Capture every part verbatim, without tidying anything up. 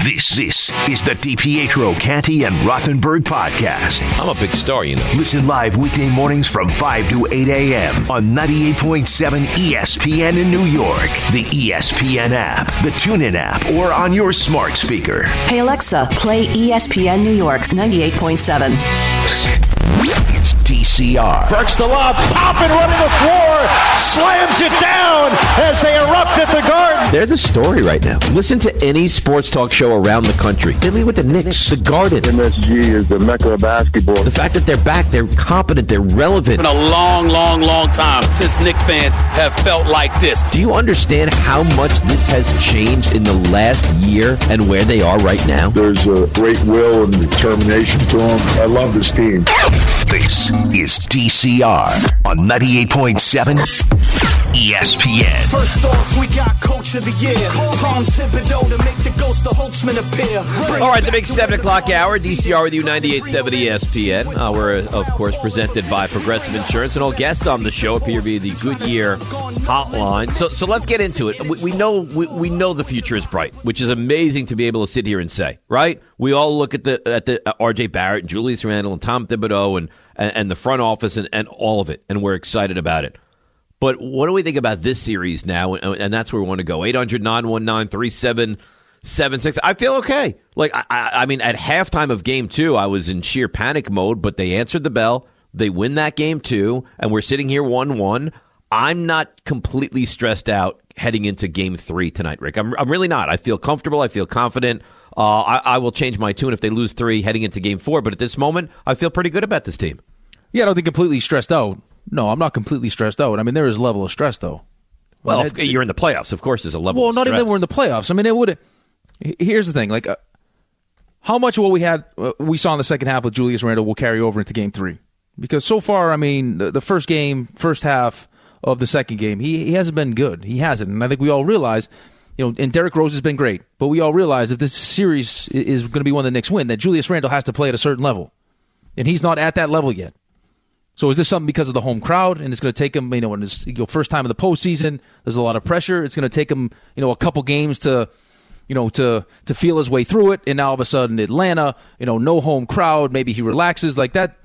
This, this is the DiPietro, Canty, and Rothenberg podcast. I'm a big star, you know. Listen live weekday mornings from five to eight a.m. on ninety-eight point seven E S P N in New York, the E S P N app, the TuneIn app, or on your smart speaker. Hey, Alexa, play E S P N New York ninety-eight point seven. It's D C R. Burks the lob, top and running the floor, slams it down as they erupt at the Garden. They're the story right now. Listen to any sports talk show around the country. They lead with the Knicks, the Garden. M S G is the mecca of basketball. The fact that they're back, they're competent, they're relevant. It's been a long, long, long time since Knicks fans have felt like this. Do you understand how much this has changed in the last year and where they are right now? There's a great will and determination to them. I love this team. This is D C R on ninety-eight point seven E S P N. First off, we got Coach of the Year, Tom Thibodeau, to make the ghost of Holtzman appear. Bring All right, the big seven o'clock hour, D C R with you, ninety-eight point seven E S P N. Uh, we're, uh, of course, presented by Progressive Insurance, and all guests on the show appear via the Goodyear hotline. So so let's get into it. We, we know we, we know the future is bright, which is amazing to be able to sit here and say, right? We all look at the at the uh, R J Barrett, and Julius Randle, and Tom Thibodeau, and, and, and the front office, and, and all of it, and we're excited about it. But what do we think about this series now? And, and that's where we want to go. eight hundred, nine one nine, three seven seven six. I feel okay. Like, I, I mean, at halftime of game two, I was in sheer panic mode, but they answered the bell. They win that game two, and we're sitting here one one. I'm not completely stressed out heading into game three tonight, Rick. I'm, I'm really not. I feel comfortable. I feel confident. Uh, I, I will change my tune if they lose three heading into game four. But at this moment, I feel pretty good about this team. Yeah, I don't think completely stressed out. No, I'm not completely stressed out. I mean, there is a level of stress, though. Well, I mean, if you're in the playoffs, of course, there's a level well, of not stress. even that we're in the playoffs. I mean, it would. Here's the thing: like, uh, how much of what we had, uh, we saw in the second half with Julius Randle will carry over into Game Three? Because so far, I mean, the, the first game, first half of the second game, he he hasn't been good. He hasn't, and I think we all realize, you know, and Derrick Rose has been great, but we all realize that this series is going to be one the Knicks win, that Julius Randle has to play at a certain level, and he's not at that level yet. So is this something because of the home crowd, and it's going to take him, you know, when it's you know, first time in the postseason, there's a lot of pressure. It's going to take him, you know, a couple games to, you know, to to feel his way through it, and now all of a sudden Atlanta, you know, no home crowd, maybe he relaxes like that.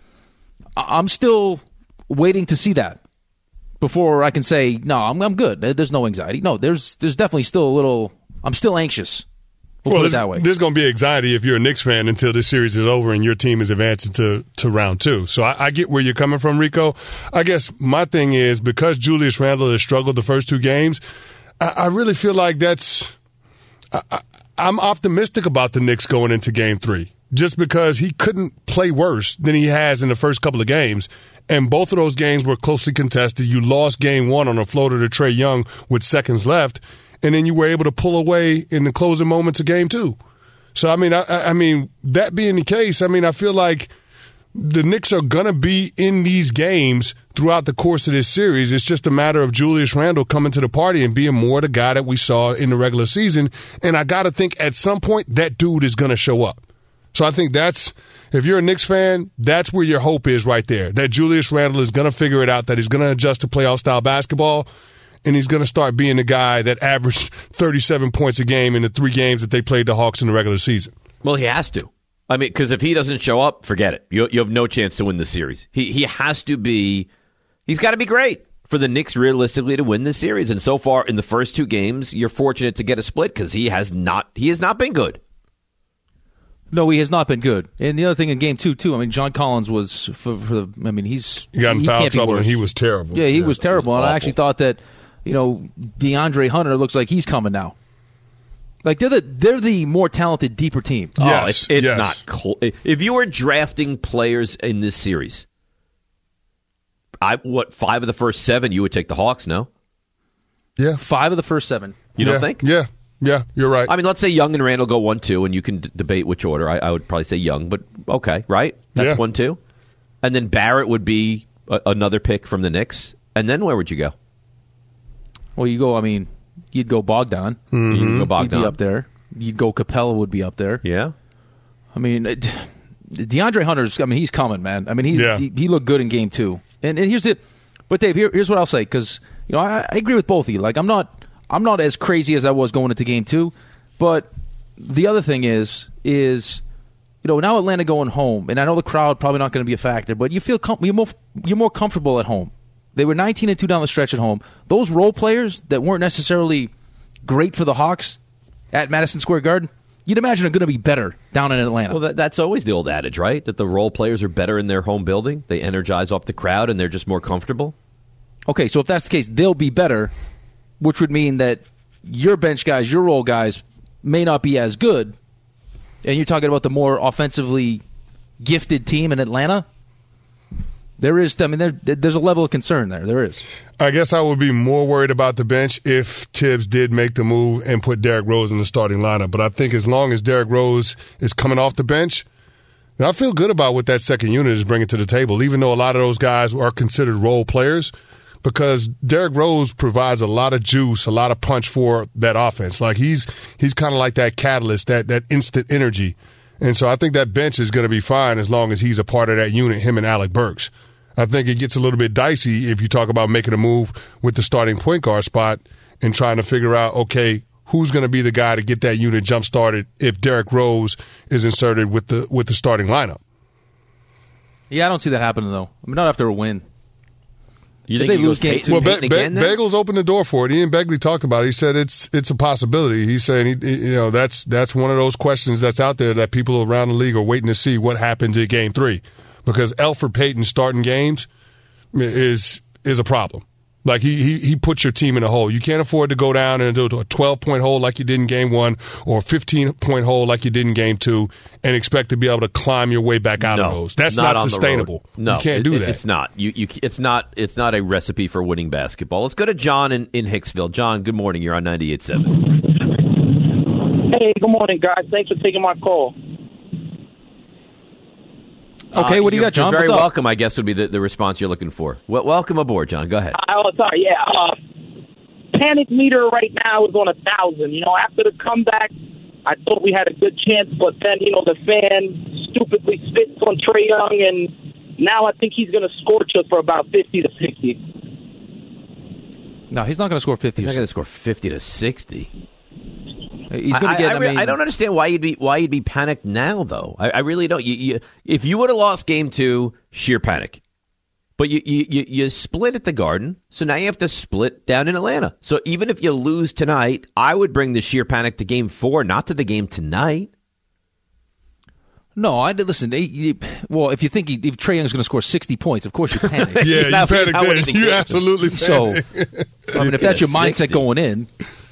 I'm still waiting to see that before I can say, no, I'm I'm good. There's no anxiety. No, there's there's definitely still a little, I'm still anxious. We'll, well put it that way. There's going to be anxiety if you're a Knicks fan until this series is over and your team is advancing to, to round two. So I, I get where you're coming from, Rico. I guess my thing is because Julius Randle has struggled the first two games, I, I really feel like that's I, I, I'm optimistic about the Knicks going into game three just because he couldn't play worse than he has in the first couple of games. And both of those games were closely contested. You lost game one on a floater to Trae Young with seconds left. And then you were able to pull away in the closing moments of game two. So, I mean, I, I mean, that being the case, I mean, I feel like the Knicks are going to be in these games throughout the course of this series. It's just a matter of Julius Randle coming to the party and being more the guy that we saw in the regular season. And I got to think at some point that dude is going to show up. So I think that's, if you're a Knicks fan, that's where your hope is right there, that Julius Randle is going to figure it out, that he's going to adjust to playoff-style basketball, and he's going to start being the guy that averaged thirty-seven points a game in the three games that they played the Hawks in the regular season. Well, he has to. I mean, because if he doesn't show up, forget it. You, you have no chance to win the series. He he has to be – he's got to be great for the Knicks realistically to win this series. And so far in the first two games, you're fortunate to get a split because he has not he has not been good. No, he has not been good. And the other thing in game two, too, I mean, John Collins was, for, for the, I mean, he's. He got in he foul can't be trouble worse. and he was terrible. Yeah, he yeah, was terrible. was and I actually thought that, you know, DeAndre Hunter looks like he's coming now. Like, they're the they're the more talented, deeper team. Yes, oh, it's, it's yes. not. Cl- if you were drafting players in this series, I what, five of the first seven, you would take the Hawks, no? Yeah. Five of the first seven. You yeah. don't think? Yeah. Yeah, you're right. I mean, let's say Young and Randle go one two, and you can d- debate which order. I, I would probably say Young, but okay, right? That's yeah. one two. And then Barrett would be a- another pick from the Knicks. And then where would you go? Well, you go, I mean, you'd go Bogdan. Mm-hmm. You'd go Bogdan. He'd be up there. You'd go Capella would be up there. Yeah. I mean, it, DeAndre Hunter's, I mean, he's coming, man. I mean, he yeah. he, he looked good in game two. And, and here's it. But, Dave, here, here's what I'll say, because, you know, I, I agree with both of you. Like, I'm not I'm not as crazy as I was going into game two, but the other thing is, is you know, now Atlanta going home, and I know the crowd probably not going to be a factor, but you feel com- you're more you're more comfortable at home. They were nineteen and two down the stretch at home. Those role players that weren't necessarily great for the Hawks at Madison Square Garden, you'd imagine are going to be better down in Atlanta. Well, that, that's always the old adage, right? That the role players are better in their home building. They energize off the crowd, and they're just more comfortable. Okay, so if that's the case, they'll be better, which would mean that your bench guys, your role guys, may not be as good. And you're talking about the more offensively gifted team in Atlanta. There is, I mean, there, there's a level of concern there. There is. I guess I would be more worried about the bench if Tibbs did make the move and put Derrick Rose in the starting lineup. But I think as long as Derrick Rose is coming off the bench, then I feel good about what that second unit is bringing to the table, even though a lot of those guys are considered role players, because Derrick Rose provides a lot of juice, a lot of punch for that offense. Like he's he's kind of like that catalyst, that that instant energy. And so I think that bench is going to be fine as long as he's a part of that unit, him and Alec Burks. I think it gets a little bit dicey if you talk about making a move with the starting point guard spot and trying to figure out, okay, who's going to be the guy to get that unit jump-started if Derrick Rose is inserted with the with the starting lineup. Yeah, I don't see that happening, though. I mean, not after a win. You think they he lose goes game Peyton, two? Well, Peyton Be- again, Be- then? Bagels opened the door for it. Ian Begley talked about it. He said it's it's a possibility. He's saying, he, you know, that's that's one of those questions that's out there that people around the league are waiting to see what happens in Game Three, because Elfrid Payton starting games is is a problem. Like he, he he puts your team in a hole. You can't afford to go down into a twelve-point hole like you did in Game One or a fifteen-point hole like you did in Game Two and expect to be able to climb your way back out no, of those. That's not, not sustainable. No, you can't it, do it, that. It's not. You, you, it's not. It's not a recipe for winning basketball. Let's go to John in, in Hicksville. John, good morning. You're on ninety-eight point seven. Hey, good morning, guys. Thanks for taking my call. Okay, uh, what do you got, John? You're very What's up? welcome, I guess, would be the, the response you're looking for. Well, welcome aboard, John. Go ahead. Oh, sorry, yeah. Uh, panic meter right now is on a thousand. You know, after the comeback, I thought we had a good chance, but then, you know, the fan stupidly spits on Trae Young, and now I think he's going to scorch us for about fifty to sixty. No, he's not going to score fifty. He's not going to score fifty to sixty. He's going to get. I, I, I, re- mean, I don't understand why you'd be why you'd be panicked now, though. I, I really don't. You, you, if you would have lost Game Two, sheer panic. But you, you you you split at the Garden, so now you have to split down in Atlanta. So even if you lose tonight, I would bring the sheer panic to Game Four, not to the game tonight. No, I did listen. He, he, well, if you think he, if Trae Young's going to score sixty points, of course you panic. yeah, you That- panic that then. wouldn't You exist. absolutely panic. So, I mean, if that's your mindset sixty. going in,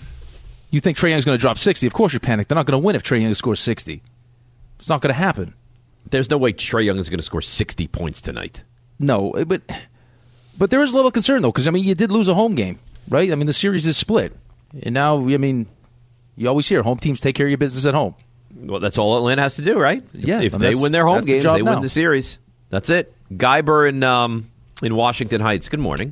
you think Trae Young's going to drop sixty. Of course you panic. They're not going to win if Trae Young scores sixty. It's not going to happen. There's no way Trae Young is going to score sixty points tonight. No, but but there is a level of concern though, because I mean, you did lose a home game, right? I mean, the series is split, and now I mean, you always hear home teams take care of your business at home. Well, that's all Atlanta has to do, right? Yeah, If, if and they that's- win their home that's the games, job they now. win the series. That's it. Guyber in um, in Washington Heights. Good morning.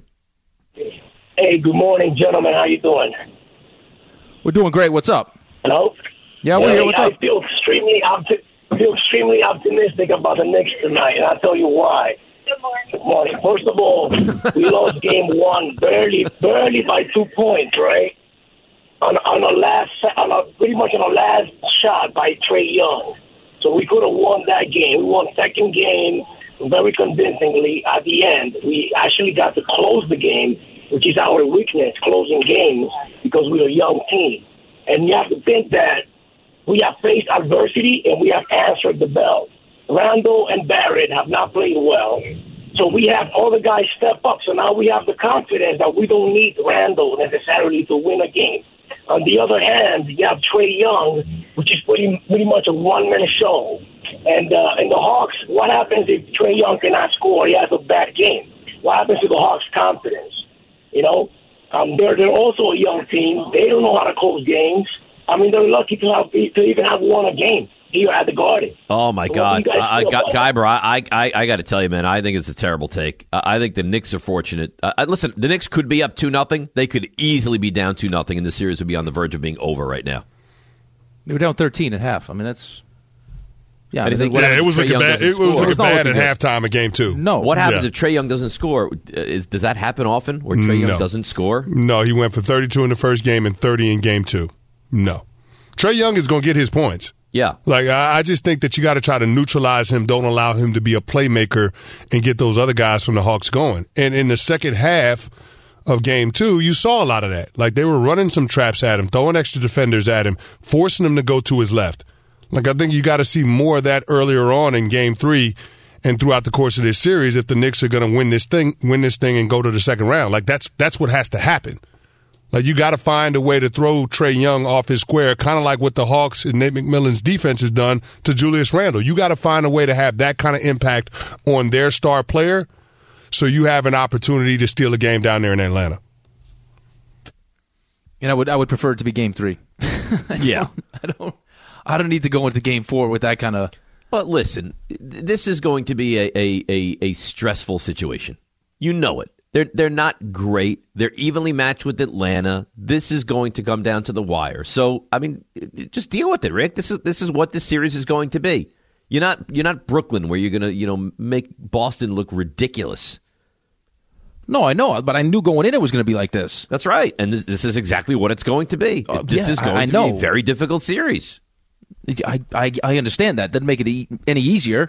Hey, good morning, gentlemen. How you doing? We're doing great. What's up? Hello? Yeah, we're Hey, here. What's I up? feel extremely opti- feel extremely optimistic about the Knicks tonight, and I'll tell you why. Good morning. Good morning. First of all, we lost game one barely, barely by two points, right? On on a last, on a, pretty much on a last shot by Trae Young. So we could have won that game. We won second game very convincingly at the end. We actually got to close the game, which is our weakness, closing games, because we're a young team. And you have to think that we have faced adversity and we have answered the bell. Randall and Barrett have not played well. So we have all the guys step up. So now we have the confidence that we don't need Randall necessarily to win a game. On the other hand, you have Trae Young, which is pretty pretty much a one-man show. And uh, and the Hawks, what happens if Trae Young cannot score? He has a bad game. What happens to the Hawks' confidence? You know, um, they're they're also a young team. They don't know how to close games. I mean, they're lucky to have to even have won a game here at the Garden. Oh my So God, what do you guys I, I feel got about Guyber. I, I, I got to tell you, man. I think it's a terrible take. I, I think the Knicks are fortunate. Uh, listen, the Knicks could be up two nothing. They could easily be down two nothing, and the series would be on the verge of being over right now. They were down thirteen at half. I mean, that's yeah. I And mean, it's like, Yeah, it was Trae looking Young bad. doesn't It was score. looking It's not bad looking at good. halftime of game two. no. What happens Yeah. if Trae Young doesn't score? Uh, Is does that happen often, where Trae Young No. doesn't score? No, he went for thirty-two in the first game and thirty in game two. No. Trae Young is going to get his points. Yeah. Like, I, I just think that you got to try to neutralize him. Don't allow him to be a playmaker and get those other guys from the Hawks going. And in the second half of game two, you saw a lot of that. Like, they were running some traps at him, throwing extra defenders at him, forcing him to go to his left. Like, I think you got to see more of that earlier on in game three and throughout the course of this series if the Knicks are going to win this thing, win this thing and go to the second round. Like, that's that's what has to happen. Like, you got to find a way to throw Trae Young off his square, kind of like what the Hawks and Nate McMillan's defense has done to Julius Randle. You got to find a way to have that kind of impact on their star player so you have an opportunity to steal a game down there in Atlanta. And I would I would prefer it to be game three. I yeah. I don't I don't need to go into game four with that kind of... But listen, this is going to be a, a, a, a stressful situation. You know it. They're they're not great. They're evenly matched with Atlanta. This is going to come down to the wire. So, I mean, just deal with it, Rick. This is this is what this series is going to be. You're not you're not Brooklyn where you're going to, you know, make Boston look ridiculous. No, I know, but I knew going in it was going to be like this. That's right. And th- this is exactly what it's going to be. Uh, this yeah, is going I, I to know. be a very difficult series. I, I I understand that. Doesn't make it e- any easier.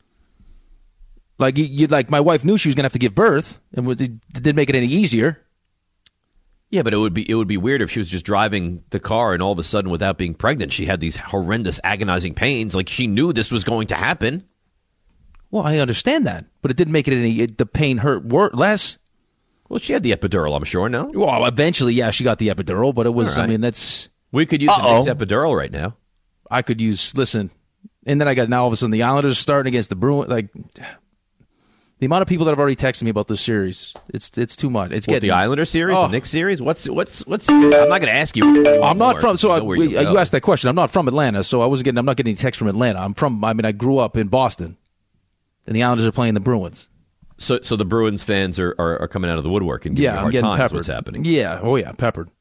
Like you, you, like my wife knew she was going to have to give birth, and it didn't make it any easier. Yeah, but it would be it would be weird if she was just driving the car and all of a sudden, without being pregnant, she had these horrendous, agonizing pains. Like she knew this was going to happen. Well, I understand that, but it didn't make it any. It, the pain hurt wor- less. Well, she had the epidural, I'm sure. No. Well, eventually, yeah, she got the epidural, but it was. Right. I mean, that's. We could use Uh-oh. the next epidural right now. I could use. Listen, and then I got now all of a sudden the Islanders starting against the Bruins. Like the amount of people that have already texted me about this series, it's it's too much. It's what, getting the Islander series, oh. the Knicks series. What's what's what's? I'm not going to ask you. I'm not from. So I, you, you asked that question. I'm not from Atlanta, so I wasn't getting. I'm not getting any text from Atlanta. I'm from. I mean, I grew up in Boston, and the Islanders are playing the Bruins. So, so the Bruins fans are, are, are coming out of the woodwork and giving yeah, you a I'm hard getting time. peppered. What's happening? Yeah. Oh yeah, peppered.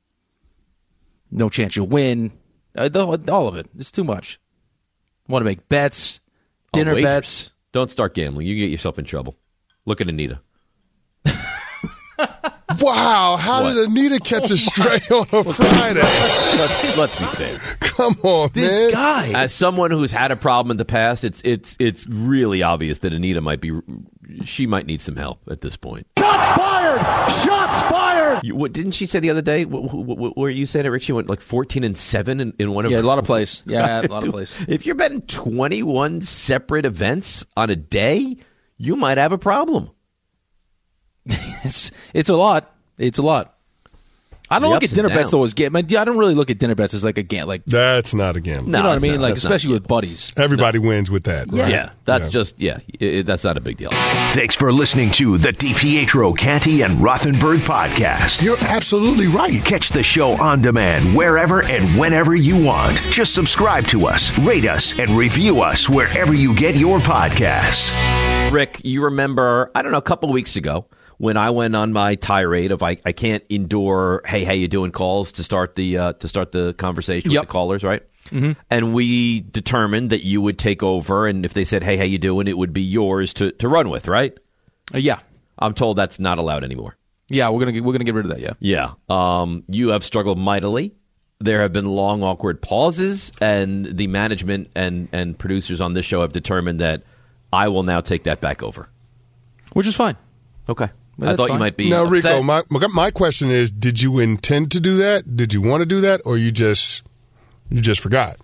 No chance you'll win. Uh, all of it. It's too much. Want to make bets, dinner oh, bets. Don't start gambling. You get yourself in trouble. Look at Anita. Wow, how what? did Anita catch a stray on a Friday? Let's, let's be fair. Come on, this man. guy. As someone who's had a problem in the past, it's it's it's really obvious that Anita might be she might need some help at this point. Shots fired! Shots fired! You, what didn't she say the other day? What, what, what, where you said it, Rick? She went like fourteen and seven in, in one of Yeah, her, a lot of plays. Yeah, a lot of plays. If you're betting twenty-one separate events on a day, you might have a problem. it's it's a lot. It's a lot. I don't The look ups at dinner and bets though downs. as game. I don't really look at dinner bets as like a game. Like That's not a gamble. No, you know what I it's mean? not. Like That's not especially with buddies. Everybody wins with that, right? Yeah, that's Yeah. just yeah, it, it- that's not a big deal. Thanks for listening to the DiPietro, Canty, and Rothenberg podcast. You're absolutely right. Catch the show on demand wherever and whenever you want. Just subscribe to us, rate us, and review us wherever you get your podcasts. Rick, you remember, I don't know, a couple weeks ago when I went on my tirade of I, I can't endure, hey, how you doing calls to start the uh, to start the conversation Yep. with the callers, right? Mm-hmm. And we determined that you would take over, and if they said, hey, how you doing, it would be yours to, to run with, right? Uh, yeah, I'm told that's not allowed anymore. yeah. We're gonna get, we're gonna get rid of that. Yeah. Yeah. Um, you have struggled mightily. There have been long, awkward pauses, and the management and, and producers on this show have determined that I will now take that back over. Which is fine. Okay. Well, I that's thought you fine. might be Now, upset. Rico, my my question is: did you intend to do that? Did you want to do that, or you just you just forgot?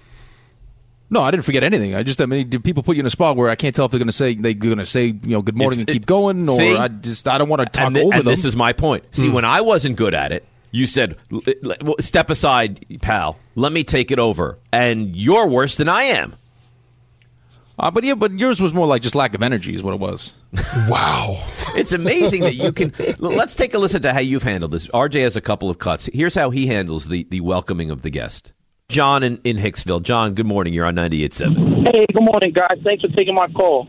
No, I didn't forget anything. I just, I mean, did people put you in a spot where I can't tell if they're going to say they're going to say, you know, good morning It's- and keep it- going, or See? I just, I don't want to talk and, thi- over and them. this is my point. See, when I wasn't good at it, you said, "L- l- well, step aside, pal. Let me take it over. And you're worse than I am. uh, but yeah, but yours was more like just lack of energy, is what it was. Wow. It's amazing that you can. l- Let's take a listen to how you've handled this. R J has a couple of cuts. Here's how he handles the, the welcoming of the guest. John in, in Hicksville. John, good morning. You're on ninety-eight point seven. Hey, good morning, guys. Thanks for taking my call.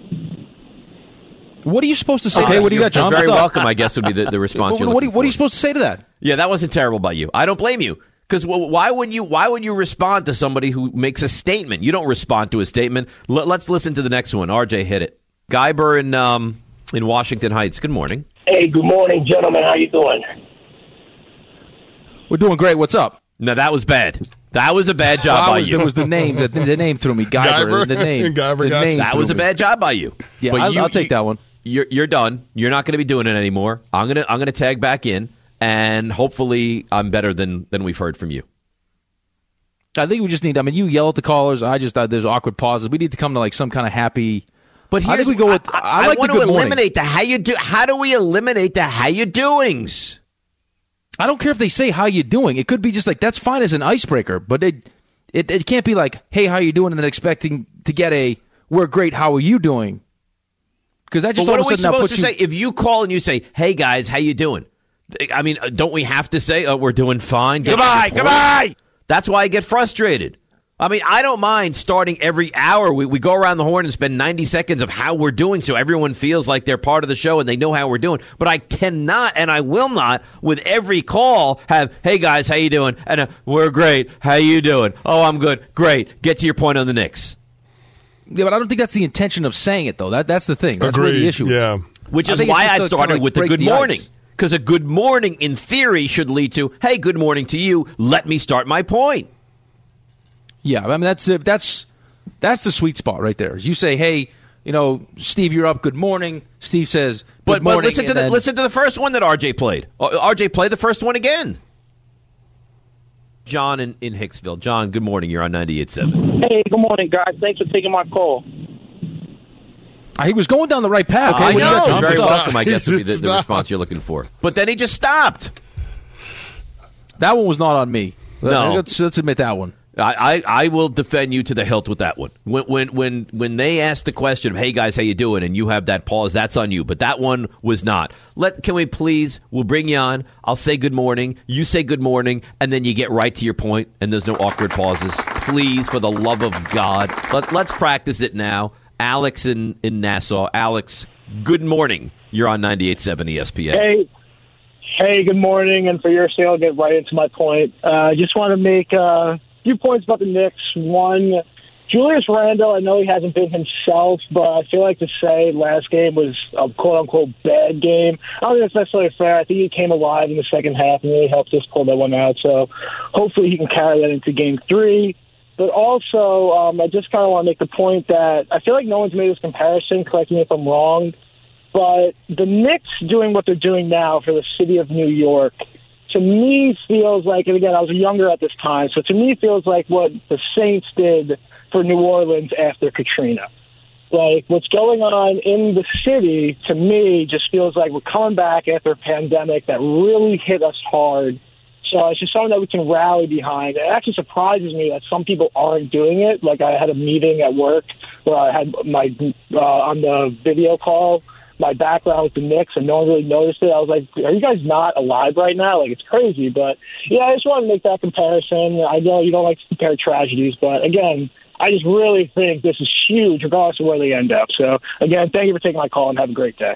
What are you supposed to say? Okay, Hey, what do you got, John? Very What's up? welcome, I guess, would be the, the response. What, you're what, are you, looking what are you for. supposed to say to that? Yeah, that wasn't terrible by you. I don't blame you. Because why would you? Why would you respond to somebody who makes a statement? You don't respond to a statement. L- let's listen to the next one. R J, hit it. Guyber in um, in Washington Heights. Good morning. Hey, good morning, gentlemen. How you doing? We're doing great. What's up? No, that was bad. That was a bad job Well, by was, you. It was the name. The, the name threw me. Guyver. Guyver. The name. Guyver the got name you. That threw was a me. bad job by you. Yeah, But I'll, you- I'll take you- that one. You're you're done. You're not going to be doing it anymore. I'm gonna I'm gonna tag back in, and hopefully I'm better than than we've heard from you. I think we just need. I mean, you yell at the callers. I just thought there's awkward pauses. We need to come to like some kind of happy. But I here's, think we go with. I, I, I like want the to good morning. eliminate the how you do. How do we eliminate the how you doings? I don't care if they say how you doing. It could be just like that's fine as an icebreaker, but it it, it can't be like, hey, how you doing, and then expecting to get a we're great. How are you doing? Because that just But what all are we of a sudden now supposed to puts say you. if you call and you say, "Hey guys, how you doing?" I mean, don't we have to say, "Oh, we're doing fine"? Get Goodbye, goodbye. That's why I get frustrated. I mean, I don't mind starting every hour. We, we go around the horn and spend ninety seconds of how we're doing so everyone feels like they're part of the show and they know how we're doing. But I cannot and I will not, with every call, have, hey, guys, how you doing? And uh, we're great. How you doing? Oh, I'm good. Great. Get to your point on the Knicks. Yeah, but I don't think that's the intention of saying it, though. That That's the thing. That's where Agreed. the issue is. Yeah. Which I is think it's why just I to started kinda, like, with the break good the morning. ice. Because a good morning, in theory, should lead to, hey, good morning to you. Let me start my point. Yeah, I mean that's uh, that's that's the sweet spot right there. You say, hey, you know, Steve, you're up. Good morning. Steve says, good But, morning. but listen to and the then- listen to the first one that R J played. Uh, R J, play the first one again. John in, in Hicksville. John, good morning. You're on ninety-eight point seven. Hey, good morning, guys. Thanks for taking my call. Uh, he was going down the right path. I when he got know. John Very Stop. welcome, I guess, would be the, the Stop. response you're looking for. But then he just stopped. That one was not on me. No. Let's, let's admit that one. I, I, I will defend you to the hilt with that one. When when when when they ask the question of, "Hey guys, how you doing?" and you have that pause, that's on you. But that one was not. Let can we please? We'll bring you on. I'll say good morning. You say good morning, and then you get right to your point, and there's no awkward pauses. Please, for the love of God, let let's practice it now. Alex in in Nassau. Alex, good morning. You're on ninety-eight point seven E S P N. Hey, hey, good morning. And for your sake, I'll get right into my point. I uh, just want to make uh, a few points about the Knicks. One, Julius Randle, I know he hasn't been himself, but I feel like to say last game was a quote-unquote bad game. I don't think that's necessarily fair. I think he came alive in the second half and really helped us pull that one out. So hopefully he can carry that into game three. But also, um, I just kind of want to make the point that I feel like no one's made this comparison. Correct me if I'm wrong. But the Knicks doing what they're doing now for the city of New York, to me feels like, and again, I was younger at this time, so to me feels like what the Saints did for New Orleans after Katrina. Like, what's going on in the city, to me, just feels like we're coming back after a pandemic that really hit us hard. So it's just something that we can rally behind. It actually surprises me that some people aren't doing it. Like, I had a meeting at work where I had my, uh, on the video call, my background with the Knicks, and no one really noticed it. I was like, are you guys not alive right now? Like, it's crazy. But, yeah, I just wanted to make that comparison. I know you don't like to compare tragedies, but, again, I just really think this is huge, regardless of where they end up. So, again, thank you for taking my call, and have a great day.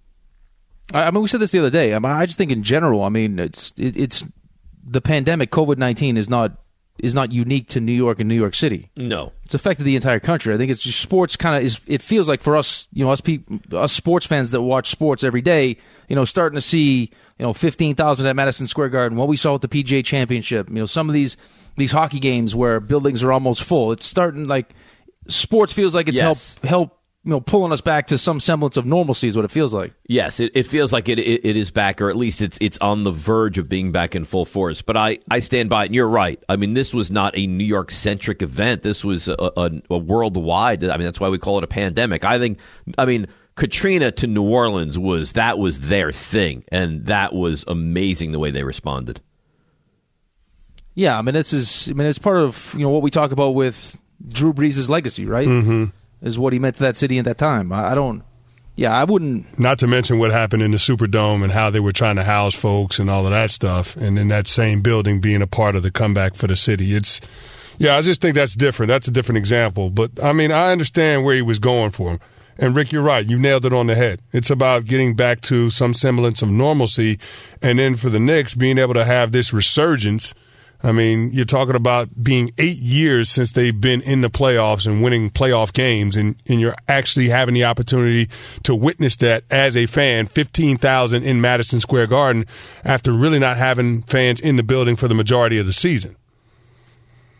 I mean, we said this the other day. I mean, I just think in general, I mean, it's it, it's the pandemic, COVID nineteen, is not is not unique to New York and New York City. No, it's affected the entire country. I think it's just sports kind of is. It feels like for us, you know, us people, us sports fans that watch sports every day, you know, starting to see, you know, fifteen thousand at Madison Square Garden. What we saw with the P G A Championship, you know, some of these these hockey games where buildings are almost full. It's starting like sports feels like it's Yes. help help. You know, pulling us back to some semblance of normalcy is what it feels like. Yes, it, it feels like it, it it is back, or at least it's it's on the verge of being back in full force. But I, I stand by it, and you're right. I mean, this was not a New York-centric event. This was a, a, a worldwide. I mean, that's why we call it a pandemic. I think, I mean, Katrina to New Orleans was, that was their thing, and that was amazing the way they responded. Yeah, I mean, this is, I mean, it's part of, you know, what we talk about with Drew Brees' legacy, right? Mm-hmm. Is what he meant to that city at that time. I, I don't, yeah, I wouldn't. Not to mention what happened in the Superdome and how they were trying to house folks and all of that stuff. And in that same building being a part of the comeback for the city. It's, yeah, I just think that's different. That's a different example. But, I mean, I understand where he was going for him. And, Rick, you're right. You nailed it on the head. It's about getting back to some semblance of normalcy. And then for the Knicks, being able to have this resurgence. I mean, you're talking about being eight years since they've been in the playoffs and winning playoff games, and, and you're actually having the opportunity to witness that as a fan, fifteen thousand in Madison Square Garden, after really not having fans in the building for the majority of the season.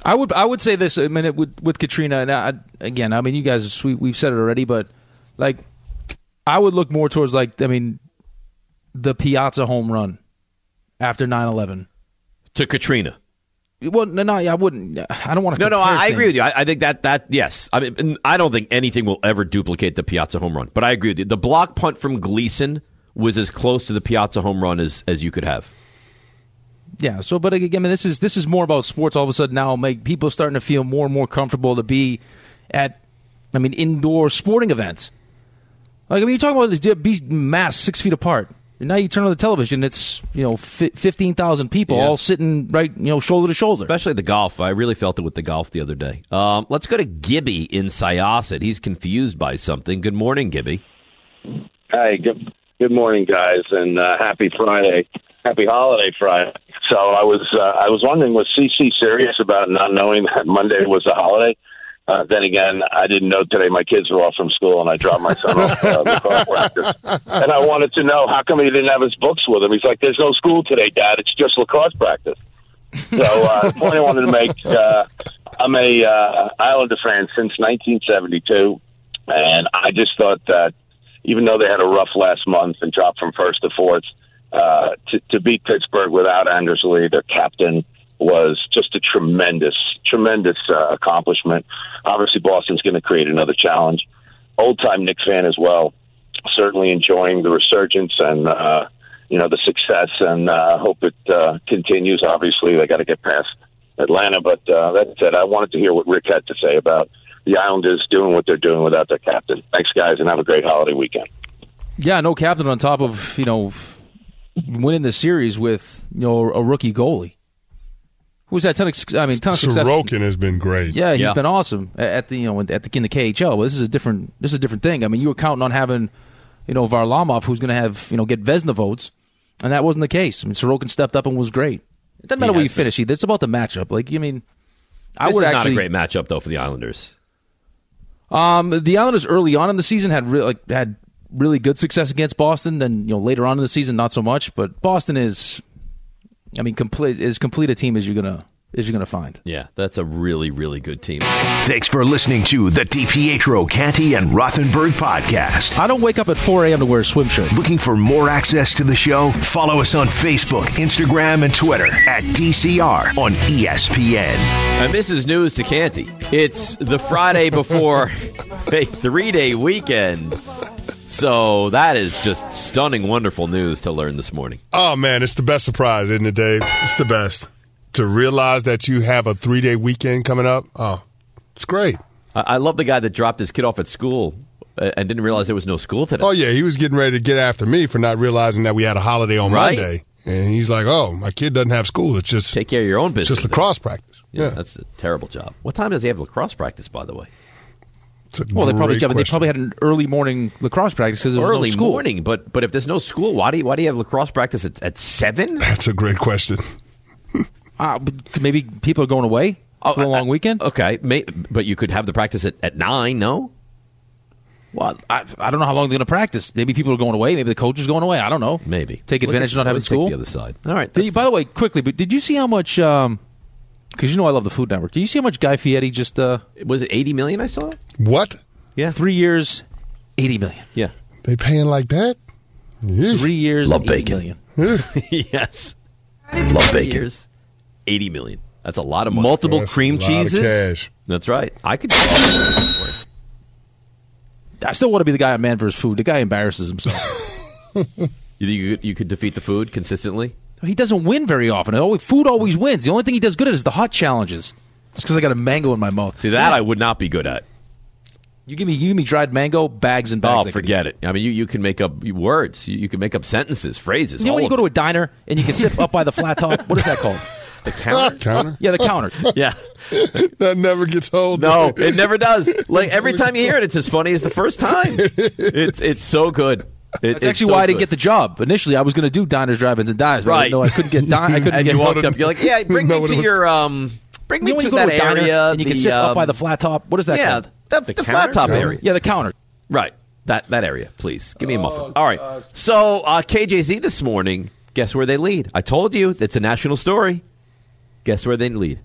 I would I would say this. I mean, it, with with Katrina, and I, again, I mean, you guys, we, we've said it already, but like, I would look more towards like, I mean, the Piazza home run after nine eleven to Katrina. Well, no, no, I wouldn't. I don't want to. No, no, I, I agree with you. I, I, I think that that yes. I mean, I don't think anything will ever duplicate the Piazza home run. But I agree with you. The block punt from Gleason was as close to the Piazza home run as, as you could have. Yeah. So, but again, I mean, this is this is more about sports. All of a sudden now, make people starting to feel more and more comfortable to be at, I mean, indoor sporting events. Like, I mean, you're talking about this be mass six feet apart. And now you turn on the television, it's, you know, fifteen thousand people yeah. all sitting right, you know, shoulder to shoulder. Especially the golf. I really felt it with the golf the other day. Um, let's go to Gibby in Syosset. He's confused by something. Good morning, Gibby. Hi, good, good morning, guys, and uh, happy Friday. Happy holiday Friday. So I was uh, I was wondering, was C C serious about not knowing that Monday was a holiday? Uh, then again, I didn't know today my kids were off from school, and I dropped my son off uh, lacrosse practice. And I wanted to know, how come he didn't have his books with him? He's like, there's no school today, Dad. It's just lacrosse practice. So uh, the point I wanted to make, uh, I'm a uh, Islander fan since nineteen seventy-two, and I just thought that even though they had a rough last month and dropped from first to fourth, uh, to, to beat Pittsburgh without Anders Lee, their captain, was just a tremendous, tremendous uh, accomplishment. Obviously, Boston's going to create another challenge. Old-time Knicks fan as well. Certainly enjoying the resurgence and, uh, you know, the success, and uh, hope it uh, continues. Obviously, they got to get past Atlanta, but uh, that said, I wanted to hear what Rick had to say about the Islanders doing what they're doing without their captain. Thanks, guys, and have a great holiday weekend. Yeah, no captain on top of, you know, winning the series with, you know, a rookie goalie. Who's had ton of, I mean, ton of success. Sorokin has been great. Yeah, he's yeah. been awesome at the, you know, at the in the K H L. But this is a different, this is a different thing. I mean, you were counting on having, you know, Varlamov, who's going to have, you know, get Vezina votes, and that wasn't the case. I mean, Sorokin stepped up and was great. It doesn't matter where you finish. It's about the matchup. Like, I mean, I this would is actually, not a great matchup though for the Islanders. Um, the Islanders early on in the season had really like had really good success against Boston. Then, you know, later on in the season, not so much. But Boston is, I mean, complete as complete a team as you're gonna. Is you're going to find. Yeah, that's a really, really good team. Thanks for listening to the DiPietro, Canty, and Rothenberg podcast. I don't wake up at four a.m. to wear a swim shirt. Looking for more access to the show? Follow us on Facebook, Instagram, and Twitter at D C R on E S P N. And this is news to Canty. It's the Friday before a three-day weekend. So that is just stunning, wonderful news to learn this morning. Oh, man, it's the best surprise, isn't it, Dave? It's the best. To realize that you have a three-day weekend coming up, oh, it's great. I, I love the guy that dropped his kid off at school and didn't realize there was no school today. Oh, yeah, he was getting ready to get after me for not realizing that we had a holiday on right? Monday. And he's like, oh, my kid doesn't have school. It's just take care of your own business. Just lacrosse practice. Yeah, yeah, that's a terrible job. What time does he have lacrosse practice, by the way? Well, they probably, they probably had an early morning lacrosse practice because there was early no school. morning, but but if there's no school, why do you, why do you have lacrosse practice at, at seven? That's a great question. Uh, maybe people are going away oh, for a long weekend. Okay, may, but you could have the practice at, at nine. No, well, I, I don't know how long they're going to practice. Maybe people are going away. Maybe the coach is going away. I don't know. Maybe take advantage of not having school. Take the other side. All right. You, by the way, quickly, but did you see how much? Because um, you know I love the Food Network. Did you see how much Guy Fieri just? Uh, was it eighty million? I saw. What? Yeah, three years, eighty million. Yeah, they paying like that. Yeesh. Three years, love eighty bacon. Million. Yes, love bacon. Years. Eighty million. That's a lot of money. Multiple That's cream a lot cheeses. Of cash. That's right. I could. I still want to be the guy on Man versus. Food. The guy embarrasses himself. you, you you could defeat the food consistently. He doesn't win very often. Always, food always wins. The only thing he does good at is the hot challenges. It's because I got a mango in my mouth. See that yeah. I would not be good at. You give me you give me dried mango, bags and bags. Oh, forget it. I mean, you, you can make up words. You, you can make up sentences, phrases. You know when you go to a diner and you can sit up by the flat top? What is that called? The counter? counter? Yeah, the counter. Yeah. That never gets old. No, it never does. Like, every time you hear it, it's as funny as the first time. It's it's so good. It, That's actually so why I good. didn't get the job. Initially, I was going to do diners, drive-ins, and dives, but right. I didn't know I couldn't get di- I couldn't and get you walked up, you're like, yeah, bring me to your, um, bring me you know, to you go that to a diner area. And you the, can sit um, up by the flat top. What is that yeah, called? The, the, the flat top area. Yeah, the counter. Right. That that area, please. Give me a muffin. All right. So, uh, K J Z this morning, guess where they lead? I told you, it's a national story. Guess where they lead?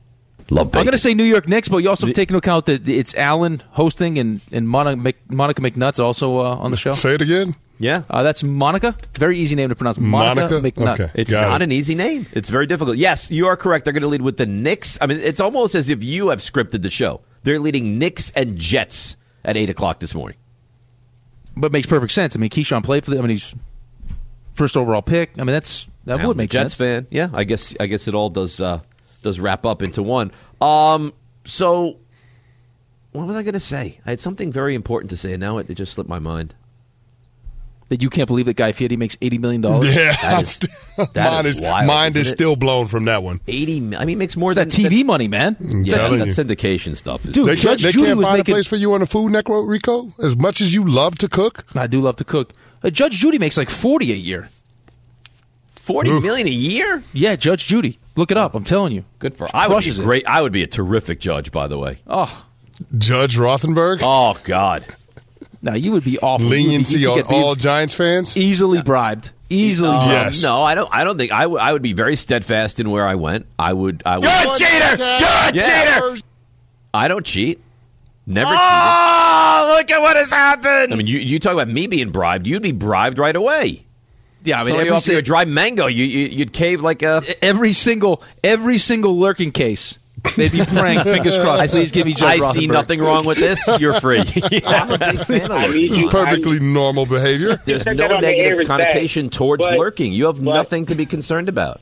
Love bacon. I'm going to say New York Knicks, but you also have to take into account that it's Alan hosting and, and Monica, Mc, Monica McNutt's also uh, on the show. Say it again. Yeah. Uh, that's Monica. Very easy name to pronounce. Monica, Monica? McNutt. Okay. It's Got not it. an easy name. It's very difficult. Yes, you are correct. They're going to lead with the Knicks. I mean, it's almost as if you have scripted the show. They're leading Knicks and Jets at eight o'clock this morning. But it makes perfect sense. I mean, Keyshawn played for them. I mean, he's first overall pick. I mean, that's that Now, would make Jets sense. fan. Yeah, I guess I guess it all does uh, does wrap up into one. Um, so what was I going to say? I had something very important to say, and now it, it just slipped my mind. That you can't believe that Guy Fieri makes eighty million dollars. Yeah, That is- that that mine is is, wild, mine isn't is it? still blown from that one. Eighty. I mean, it makes more It's than that T V money, man. Yeah, telling that you. syndication stuff. Is, Dude, They Judge can't, they Judy can't was find making- a place for you on the Food Network, Rico. As much as you love to cook, I do love to cook. Uh, Judge Judy makes like forty a year. forty Oof. million a year. Yeah, Judge Judy. Look it up. I'm telling you. Good for. I would be Crushes it. great. I would be a terrific judge, by the way. Oh, Judge Rothenberg, Oh God. now you would be awful. You would be- leniency you on could get all Giants fans. easily bribed. Easily Um, bribed. Yes. No, I don't. I don't think I would. I would be very steadfast in where I went. I would. I would. Good cheater! Good Yeah. I don't cheat. Never Oh, look at what has happened. cheated. I mean, you, you talk about me being bribed. You'd be bribed right away. Yeah, I mean, Somebody every, offer you a si- dry mango, you, you you'd cave like a. every single every single lurking case, they'd be praying, fingers crossed. Please give me Judge I see Rothenberg. nothing wrong with this. You're free. I'm a big fan of I lurking. need This is you- perfectly normal behavior. There's said no that on the air negative is bad. connotation towards But- lurking. You have but- nothing to be concerned about.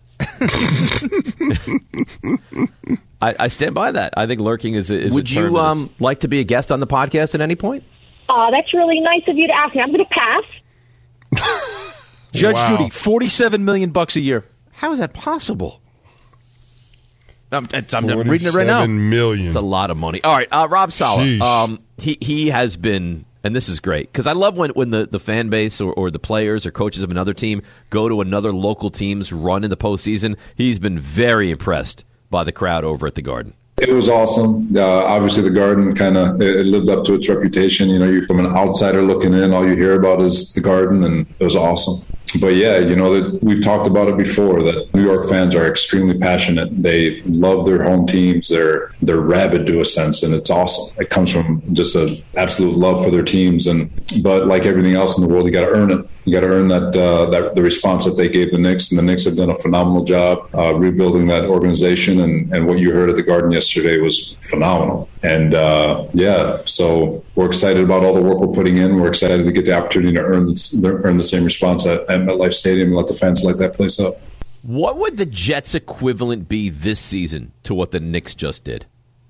I, I stand by that. I think lurking is a, is Would a term you, that is- um, like to be a guest on the podcast at any point? Oh, that's really nice of you to ask me. I'm going to pass. Judge Wow. Judy, forty-seven million bucks a year. How is that possible? I'm, it's, I'm reading it right now. forty-seven million. It's a lot of money. All right, uh, Rob Saleh. Sheesh. Um, he he has been, and this is great because I love when when the, the fan base or, or the players or coaches of another team go to another local team's run in the postseason. He's been very impressed by the crowd over at the Garden. It was awesome. Uh, obviously, the Garden kind of it, it lived up to its reputation. You know, you from an outsider looking in, all you hear about is the Garden, and it was awesome. But yeah, you know that we've talked about it before. That New York fans are extremely passionate. They love their home teams. They're they're rabid to a sense, and it's awesome. It comes from just an absolute love for their teams. And but like everything else in the world, you got to earn it. You got to earn that uh, that the response that they gave the Knicks, and the Knicks have done a phenomenal job uh, rebuilding that organization. And, and what you heard at the Garden yesterday was phenomenal. And uh, yeah, so we're excited about all the work we're putting in. We're excited to get the opportunity to earn earn the same response at, at MetLife Stadium and let the fans light that place up. What would the Jets' equivalent be this season to what the Knicks just did?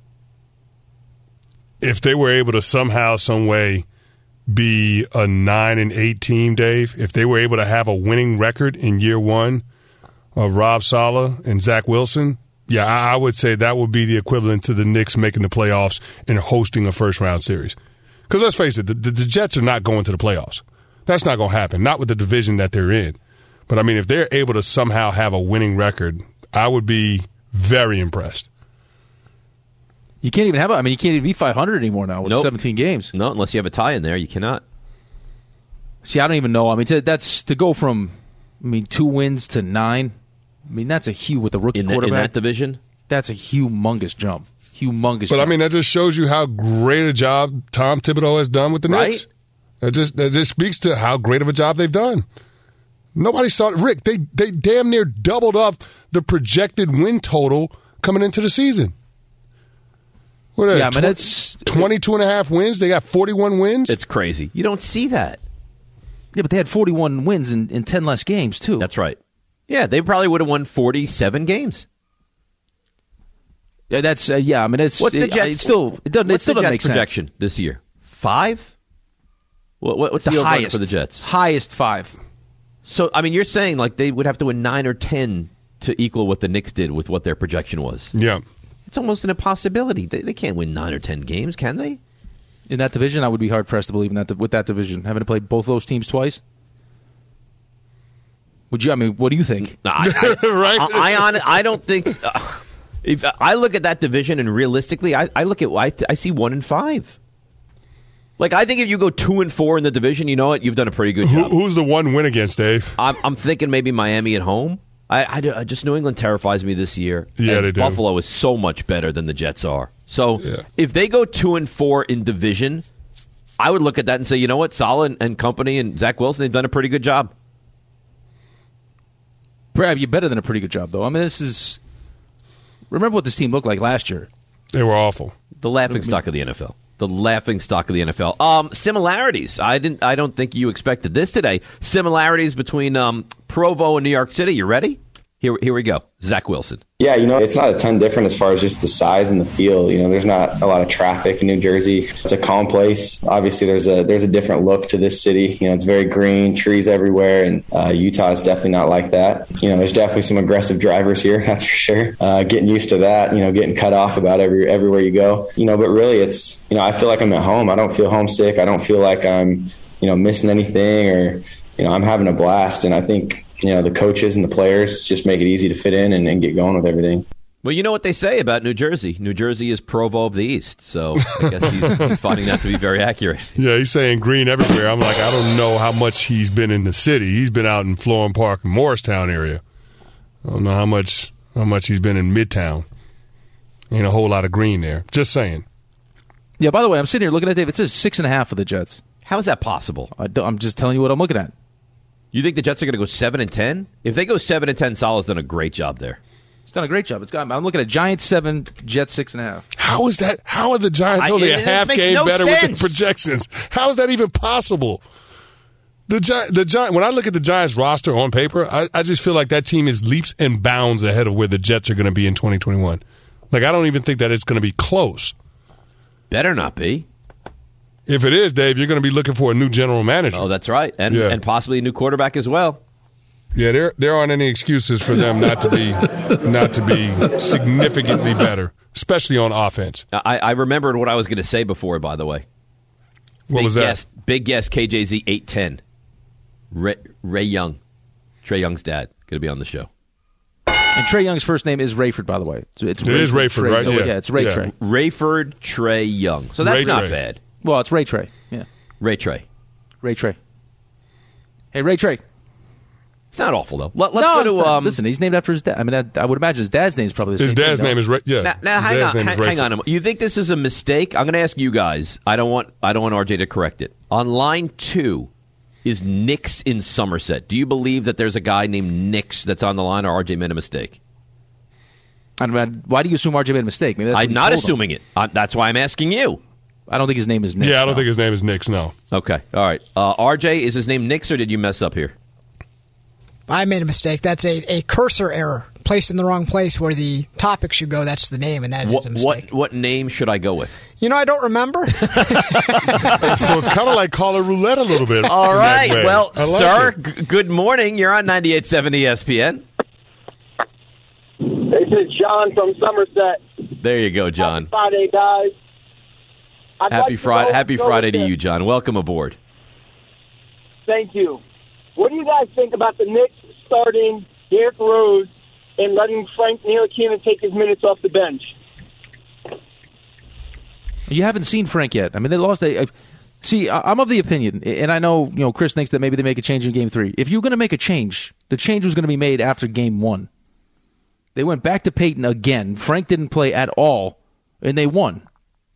If they were able to somehow, some way, be a nine and eight team, Dave. If they were able to have a winning record in year one of Rob Saleh and Zach Wilson, yeah, I, I would say that would be the equivalent to the Knicks making the playoffs and hosting a first round series. Because let's face it, the, the, the Jets are not going to the playoffs. That's not going to happen. Not with the division that they're in. But I mean, if they're able to somehow have a winning record, I would be very impressed. You can't even have. A, I mean, you can't even be five hundred anymore now with Nope. seventeen games. No, unless you have a tie in there, you cannot. See, I don't even know. I mean, to, that's to go from, I mean, two wins to nine. I mean, that's a huge with the rookie In, the, in quarterback. that division? That's a humongous jump. Humongous. But jump. I mean, that just shows you how great a job Tom Thibodeau has done with the Right? Knicks. That just that just speaks to how great of a job they've done. Nobody saw it. Rick, they they damn near doubled up the projected win total coming into the season. What are Yeah, they, I mean, tw- it's- twenty-two and a half wins. They got forty-one wins. It's crazy. You don't see that. yeah, but they had forty-one wins in, in ten less games too. That's right. Yeah, they probably would have won forty-seven games. Yeah, that's uh, yeah. I mean, it's What's the it, Jets? it still it doesn't. What's it still the doesn't Jets make projection sense. this year? Five? What, what, what's the, The over-under highest for the Jets? Highest five. So, I mean, you're saying like they would have to win nine or ten to equal what the Knicks did with what their projection was. yeah. It's almost an impossibility. They, they can't win nine or ten games, can they? In that division, I would be hard pressed to believe in that with that division having to play both those teams twice. Would you? I mean, what do you think? No, I, I, Right? I, I, hon- I don't think. Uh, if I look at that division and realistically, I, I look at I, I see one and five. Like I think if you go two and four in the division, you know what? You've done a pretty good Who, job. who's the one win against, Dave? I'm, I'm thinking maybe Miami at home. I, I, I just New England terrifies me this year. Yeah, and they do. Buffalo is so much better than the Jets are. So Yeah. if they go two and four in division, I would look at that and say, you know what, Saleh and company and Zach Wilson, they've done a pretty good job. Brad, you're better than a pretty good job, though. I mean, this is. Remember what this team looked like last year. They were awful. The laughing stock of the N F L. The laughing stock of the N F L. Um, similarities. I didn't. I don't think you expected this today. Similarities between um, Provo and New York City. You ready? Here, here we go. Zach Wilson. Yeah, you know, it's not a ton different as far as just the size and the feel. You know, there's not a lot of traffic in New Jersey. It's a calm place. Obviously, there's a there's a different look to this city. You know, it's very green, trees everywhere, and uh, Utah is definitely not like that. You know, there's definitely some aggressive drivers here, that's for sure. Uh, getting used to that, you know, getting cut off about every everywhere you go. You know, but really, it's, you know, I feel like I'm at home. I don't feel homesick. I don't feel like I'm, you know, missing anything, or, you know, I'm having a blast. And I think, you know, the coaches and the players just make it easy to fit in and, and get going with everything. Well, you know what they say about New Jersey. New Jersey is Provo of the East, so I guess he's, he's finding that to be very accurate. Yeah, he's saying green everywhere. I'm like, I don't know how much he's been in the city. He's been out in Florham Park and Morristown area. I don't know how much how much he's been in Midtown. Ain't a whole lot of green there. Just saying. Yeah, by the way, I'm sitting here looking at Dave. It says six and a half for the Jets. How is that possible? I I'm just telling you what I'm looking at. You think the Jets are going to go seven and ten? If they go seven and ten, Saleh's done a great job there. He's done a great job. It's got. I'm looking at Giants seven, Jets six and a half. How is that? How are the Giants I- only it- a it half makes game no better with sense. the projections? How is that even possible? The Gi- the Gi- when I look at the Giants roster on paper, I, I just feel like that team is leaps and bounds ahead of where the Jets are going to be in twenty twenty-one. Like, I don't even think that it's going to be close. Better not be. If it is, Dave, you're going to be looking for a new general manager. Oh, that's right, and Yeah. and possibly a new quarterback as well. Yeah, there there aren't any excuses for them not to be not to be significantly better, especially on offense. I, I remembered what I was going to say before, by the way. What big was that? Guess, big guess, K J Z eight ten. Ray, Ray Young, Trey Young's dad, going to be on the show. And Trey Young's first name is Rayford, by the way. So it's It is Rayford, Trey. right? So, Yeah. yeah, it's Ray Yeah. Trey. Rayford Trey Young. So that's Ray not Trey. bad. Well, it's Ray Trey. Yeah, Ray Trey. Ray Trey. Hey, Ray Trey. It's not awful, though. Let, let's no, go it's to... not. Um, Listen, he's named after his dad. I mean, I, I would imagine his dad's name is probably the His same dad's thing, name no? is Ray. Yeah. Now, now His hang dad's on, name is hang, hang Rayford. on. a mo- You think this is a mistake? I'm going to ask you guys. I don't want. I don't want R J to correct it. On line two is Nix in Somerset. Do you believe that there's a guy named Nix that's on the line, or R J made a mistake? I mean, why do you assume R J made a mistake? Maybe that's what I'm he not told him. assuming it. I, that's why I'm asking you. I don't think his name is Nick. Yeah, I don't no. think his name is Nix. No. Okay. All right. Uh, R J, is his name Nix, or did you mess up here? I made a mistake. That's a, a cursor error. Placed in the wrong place where the topic should go. That's the name, and that What, is a mistake. what what name should I go with? You know, I don't remember. So it's kind of like caller roulette a little bit. All in that right. way. Well, I like sir, it. g- good morning. You're on ninety-eight point seven E S P N. This is John from Somerset. There you go, John. Friday, guys. I'd Happy like to Friday. go- Happy go Friday with to this. you, John. Welcome aboard. Thank you. What do you guys think about the Knicks starting Derrick Rose and letting Frank Ntilikina take his minutes off the bench? You haven't seen Frank yet. I mean, they lost. They uh, see. I- I'm of the opinion, and I know you know Chris thinks that maybe they make a change in Game Three. If you're going to make a change, the change was going to be made after Game One. They went back to Peyton again. Frank didn't play at all, and they won.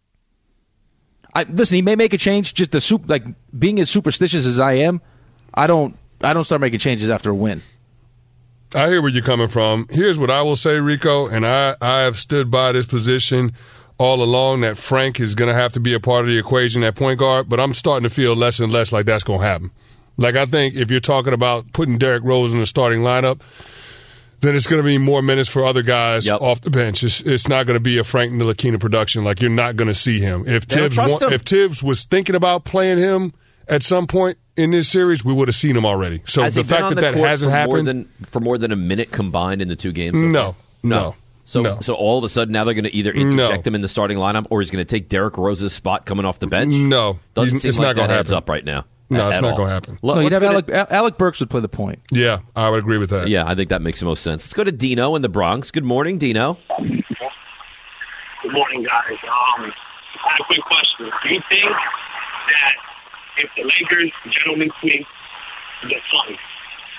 I listen. He may make a change. Just the soup, like being as superstitious as I am, I don't. I don't start making changes after a win. I hear where you're coming from. Here's what I will say, Rico, and I, I have stood by this position all along that Frank is going to have to be a part of the equation at point guard, but I'm starting to feel less and less like that's going to happen. Like, I think if you're talking about putting Derrick Rose in the starting lineup, then it's going to be more minutes for other guys Yep. off the bench. It's, it's not going to be a Frank Ntilikina production. Like, you're not going to see him. If They don't Tibbs, trust wa- him. if Tibbs was thinking about playing him at some point in this series, we would have seen him already. So Has the he been fact on that the that court hasn't for more happened, than for more than a minute combined in the two games? so no, far? no, So, no. so all of a sudden now they're going to either interject him in the starting lineup, or he's going to take Derrick Rose's spot coming off the bench. No, doesn't He's- seem it's like not going that to adds happen. up right now. No, at- it's at not all. going to happen. Let- No, you'd let's have go Alec, Alec Burks would play the point. Yeah, I would agree with that. to- yeah, I think that makes the most sense. Let's go to Dino in the Bronx. Good morning, Dino. Good morning, guys. Um, I have a quick question. Do you think that if the Lakers gentlemen sweep the Suns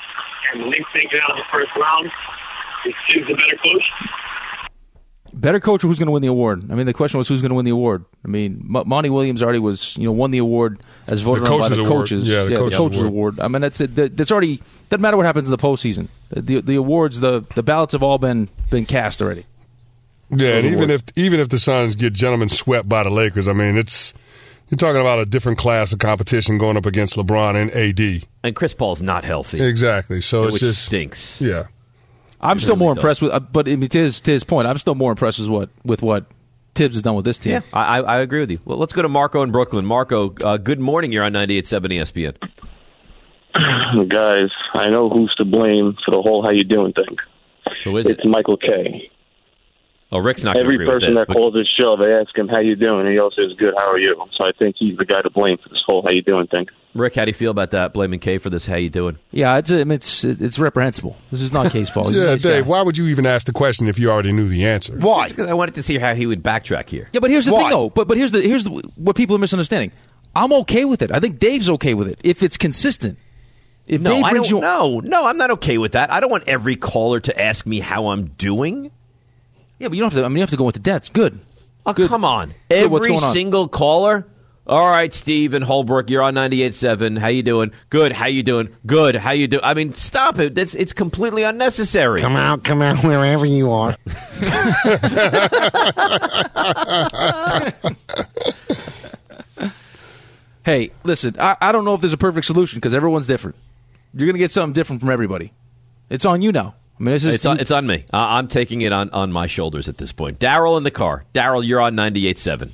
and the Knicks make it out of the first round, is Tibbs a better coach? Better coach or who's going to win the award? I mean, the question was who's going to win the award. I mean, M- Monty Williams already was, you know, won the award as voted on by the award. coaches. Yeah, the yeah, coaches, the coaches award. award. I mean, that's it. That's already doesn't matter what happens in the postseason. The the awards, the the ballots have all been been cast already. Yeah, and even if even if the Suns get gentlemen swept by the Lakers, I mean, it's you're talking about a different class of competition going up against LeBron and A D. And Chris Paul's not healthy. Exactly. So which it's just stinks. Yeah. I'm still more impressed with, uh, but I mean, to his, to his point, I'm still more impressed with what with what Tibbs has done with this team. Yeah, I, I agree with you. Well, let's go to Marco in Brooklyn. Marco, uh, good morning. You're on ninety-eight point seven E S P N. Guys, I know who's to blame for the whole "how you doing" thing. Who is it's it? It's Michael K. Oh, Rick's not. Every agree person with this, that but... calls his show, they ask him "how you doing," and he always says, "Good. How are you?" So I think he's the guy to blame for this whole "how you doing" thing. Rick, how do you feel about that? Blaming Kay for this? How you doing? Yeah, it's it's it's reprehensible. This is not Kay's fault. He's a yeah, nice Dave. guy. Why would you even ask the question if you already knew the answer? Why? Because I wanted to see how he would backtrack here. Yeah, but here's the Why? thing, though. But but here's the here's the, what people are misunderstanding. I'm okay with it. I think Dave's okay with it if it's consistent. If No, Dave I brings don't. you, No, no, I'm not okay with that. I don't want every caller to ask me how I'm doing. Yeah, but you don't have to. I mean, you have to go into depth. Good. Oh, Good. come on. Good, what's Every going on? single caller. All right, Steve and Holbrook, you're on ninety-eight point seven. How you doing? Good. How you doing? Good. How you doing? I mean, stop it. That's it's completely unnecessary. Come out, come out wherever you are. Hey, listen. I, I don't know if there's a perfect solution because everyone's different. You're going to get something different from everybody. It's on you now. I mean, it's, just, It's on, it's on me. Uh, I'm taking it on, on my shoulders at this point. Daryl in the car. Daryl, you're on ninety-eight point seven.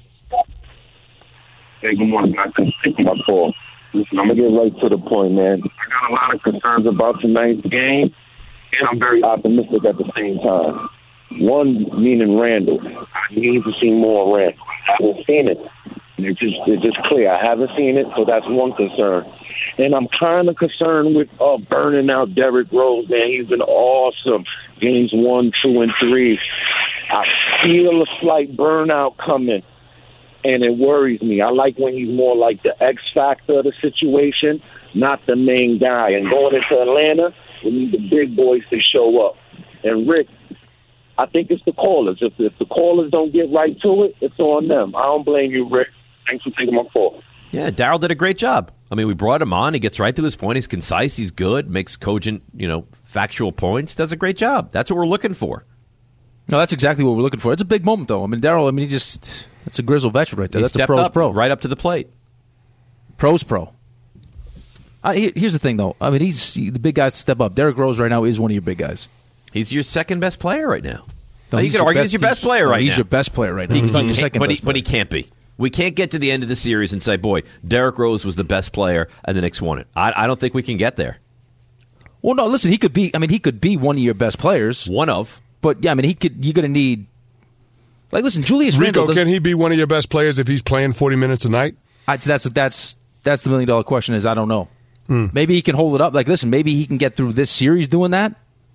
Hey, good morning. I couldn't take my call. Listen, I'm going to get right to the point, man. I got a lot of concerns about tonight's game, and I'm very optimistic at the same time. One, meaning Randall. I need to see more Randall. I haven't seen it. And it's just, it's just clear. I haven't seen it, so that's one concern. And I'm kind of concerned with uh, burning out Derrick Rose, man. He's been awesome. Games one, two, and three. I feel a slight burnout coming, and it worries me. I like when he's more like the X factor of the situation, not the main guy. And going into Atlanta, we need the big boys to show up. And Rick, I think it's the callers. If, if the callers don't get right to it, it's on them. I don't blame you, Rick. Thanks for taking my call. Yeah, Daryl did a great job. I mean, we brought him on. He gets right to his point. He's concise. He's good. Makes cogent, you know, factual points. Does a great job. That's what we're looking for. No, that's exactly what we're looking for. It's a big moment, though. I mean, Daryl, I mean, he just, that's a grizzled veteran right there. He That's a stepped pro's up, pro. right up to the plate. Pro's pro. I, here, here's the thing, though. I mean, he's he, the big guys to step up. Derrick Rose right now is one of your big guys. He's your second best player right now. No, you he's can your argue best- he's your best he's- player no, right he's now. your best player right now. He, He's not he your can't- second but, best he, but he can't be. We can't get to the end of the series and say, boy, Derrick Rose was the best player and the Knicks won it. I, I don't think we can get there. Well, no, listen, he could be, I mean, he could be one of your best players. One of. But, yeah, I mean, he could, you're going to need, like, listen, Julius Rico, Randle. can he be one of your best players if he's playing forty minutes a night? I, that's, that's, that's the million dollar question is I don't know. Hmm. Maybe he can hold it up. Like, listen, maybe he can get through this series doing that.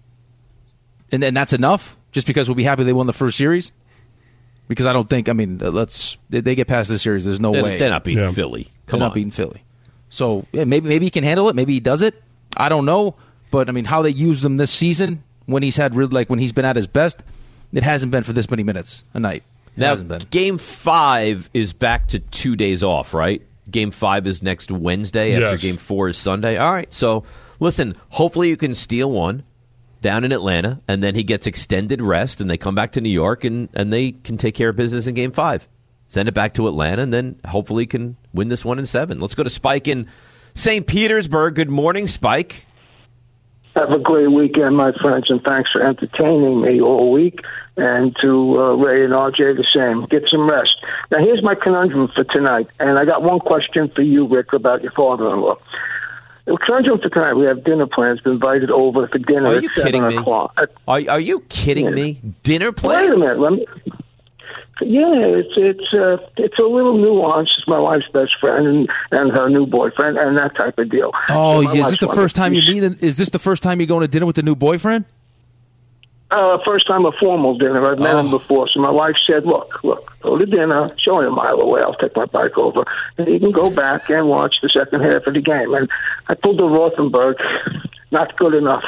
And then that's enough just because we'll be happy they won the first series. Because I don't think, I mean, let's, they, they get past this series. There's no They're- way. they're not beating Philly. Come they're on. not beating Philly. So yeah, maybe maybe he can handle it. Maybe he does it. I don't know. But, I mean, how they use him this season when he's had, like, when he's been at his best, it hasn't been for this many minutes a night. It Now, hasn't been. game five is back to two days off, right? Game five is next Wednesday after Yes. game four is Sunday. All right. So, listen, hopefully you can steal one down in Atlanta, and then he gets extended rest, and they come back to New York, and, and they can take care of business in game five. Send it back to Atlanta, and then hopefully can win this one in seven. Let's go to Spike in Saint Petersburg. Good morning, Spike. Have a great weekend, my friends, and thanks for entertaining me all week. And to uh, Ray and R J, the same. Get some rest. Now, here's my conundrum for tonight, and I got one question for you, Rick, about your father-in-law. The conundrum for tonight, we have dinner plans. Been invited over for dinner Are at you seven kidding me? o'clock. Are, are you kidding Yeah. me? Dinner plans? Wait a minute. Let me. Yeah, it's it's uh, it's a little nuanced. It's my wife's best friend and, and her new boyfriend and that type of deal. Oh, So my is wife's this the one first of- time you're meeting? Is this the first time you're going to dinner with the new boyfriend? Uh, first time a formal dinner. I've met him before. So my wife said, look, look, go to dinner. It's only a mile away. I'll take my bike over. And you can go back and watch the second half of the game. And I pulled the Rothenberg. Not good enough.